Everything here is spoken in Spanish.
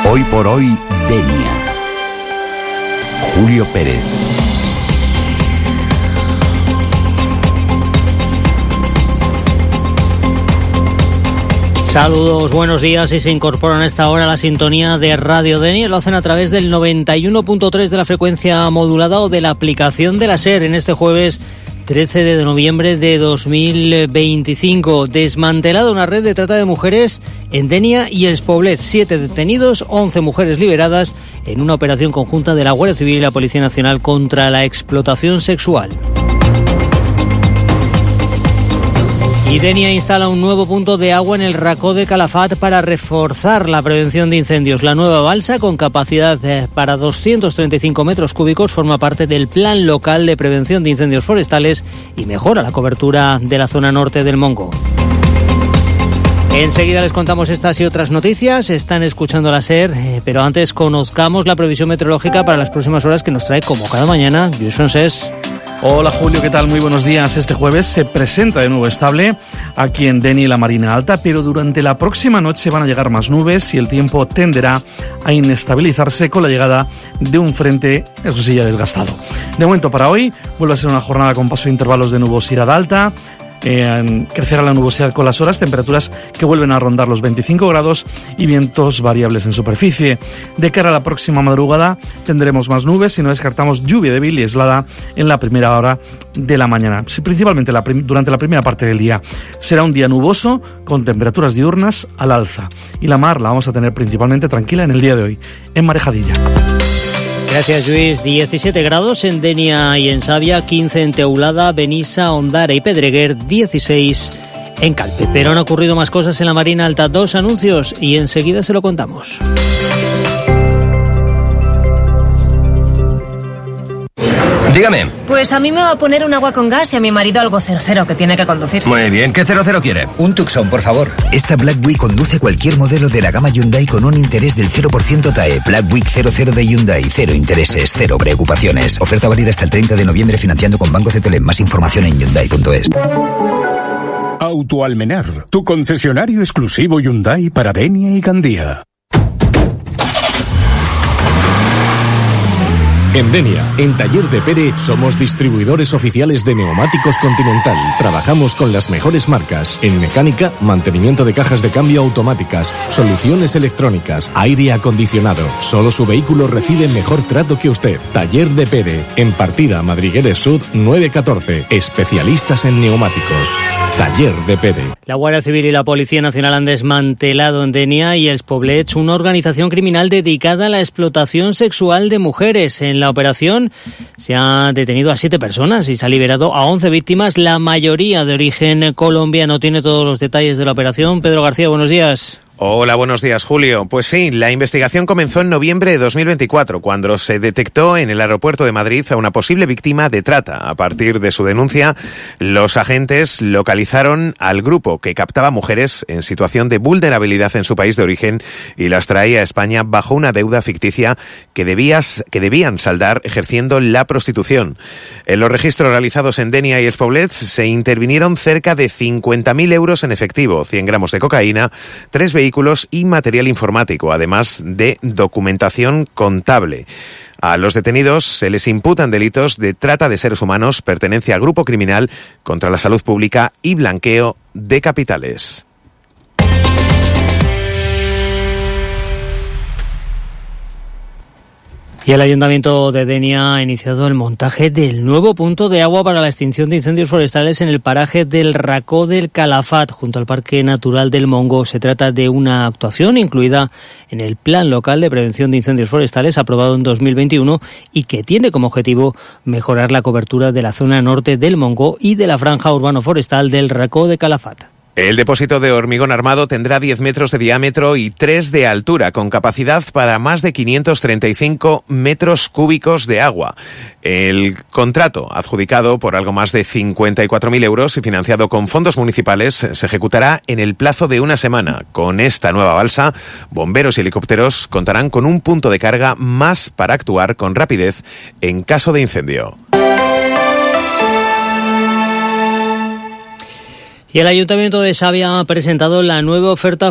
Hoy por hoy, Denia. Julio Pérez. Saludos, buenos días, y se incorporan a esta hora a la sintonía de Radio Denia. Lo hacen a través del 91.3 de la frecuencia modulada o de la aplicación de la SER en este jueves 13 de noviembre de 2025. Desmantelada una red de trata de mujeres en Denia y Els Poblets. 7 detenidos, 11 mujeres liberadas en una operación conjunta de la Guardia Civil y la Policía Nacional contra la explotación sexual. Y Denia instala un nuevo punto de agua en el Racó de Calafat para reforzar la prevención de incendios. La nueva balsa, con capacidad para 235 metros cúbicos, forma parte del Plan Local de Prevención de Incendios Forestales y mejora la cobertura de la zona norte del Mongo. Enseguida les contamos estas y otras noticias. Están escuchando la SER, pero antes conozcamos la previsión meteorológica para las próximas horas que nos trae, como cada mañana, Lluís Francés. Hola Julio, ¿qué tal? Muy buenos días. Este jueves se presenta de nuevo estable aquí en Denia y la Marina Alta, pero durante la próxima noche van a llegar más nubes y el tiempo tenderá a inestabilizarse con la llegada de un frente, eso sí, ya desgastado. De momento para hoy vuelve a ser una jornada con paso de intervalos de nubosidad alta. Crecerá la nubosidad con las horas, temperaturas que vuelven a rondar los 25 grados y vientos variables en superficie. De cara a la próxima madrugada tendremos más nubes y no descartamos lluvia débil y aislada en la primera hora de la mañana, principalmente durante la primera parte del día. Será un día nuboso con temperaturas diurnas al alza y la mar la vamos a tener principalmente tranquila en el día de hoy, en Marejadilla. Gracias, Lluís. 17 grados en Denia y en Savia, 15 en Teulada, Benissa, Ondara y Pedreguer, 16 en Calpe. Pero han ocurrido más cosas en la Marina Alta. 2 anuncios y enseguida se lo contamos. Dígame. Pues a mí me va a poner un agua con gas y a mi marido algo 00 que tiene que conducir. Muy bien, ¿qué 00 quiere? Un Tucson, por favor. Esta Black Week conduce cualquier modelo de la gama Hyundai con un interés del 0% TAE. Black Week 00 de Hyundai, 0 intereses, 0 preocupaciones. Oferta válida hasta el 30 de noviembre financiando con Banco CTLM. Más información en Hyundai.es. Autoalmenar, tu concesionario exclusivo Hyundai para Denia y Gandía. En Denia, en Taller de Pere, somos distribuidores oficiales de neumáticos Continental. Trabajamos con las mejores marcas en mecánica, mantenimiento de cajas de cambio automáticas, soluciones electrónicas, aire acondicionado. Solo su vehículo recibe mejor trato que usted. Taller de Pere, en Partida Madrigueres Sud 914. Especialistas en neumáticos. Taller de Pere. La Guardia Civil y la Policía Nacional han desmantelado en Denia y Els Poblets una organización criminal dedicada a la explotación sexual de mujeres. En la operación se ha detenido a 7 personas y se ha liberado a 11 víctimas, la mayoría de origen colombiano. Tiene todos los detalles de la operación. Pedro García, buenos días. Hola, buenos días, Julio. Pues sí, la investigación comenzó en noviembre de 2024, cuando se detectó en el aeropuerto de Madrid a una posible víctima de trata. A partir de su denuncia, los agentes localizaron al grupo que captaba mujeres en situación de vulnerabilidad en su país de origen y las traía a España bajo una deuda ficticia que debían saldar ejerciendo la prostitución. En los registros realizados en Denia y Els Poblets se intervinieron cerca de 50.000 euros en efectivo, 100 gramos de cocaína, 3 vehículos y material informático, además de documentación contable. A los detenidos se les imputan delitos de trata de seres humanos, pertenencia a grupo criminal contra la salud pública y blanqueo de capitales. Y el Ayuntamiento de Denia ha iniciado el montaje del nuevo punto de agua para la extinción de incendios forestales en el paraje del Racó del Calafat, junto al Parque Natural del Mongo. Se trata de una actuación incluida en el Plan Local de Prevención de Incendios Forestales, aprobado en 2021, y que tiene como objetivo mejorar la cobertura de la zona norte del Mongo y de la franja urbano-forestal del Racó de Calafat. El depósito de hormigón armado tendrá 10 metros de diámetro y 3 de altura, con capacidad para más de 535 metros cúbicos de agua. El contrato, adjudicado por algo más de 54.000 euros y financiado con fondos municipales, se ejecutará en el plazo de una semana. Con esta nueva balsa, bomberos y helicópteros contarán con un punto de carga más para actuar con rapidez en caso de incendio. Y el Ayuntamiento de Savia ha presentado la nueva oferta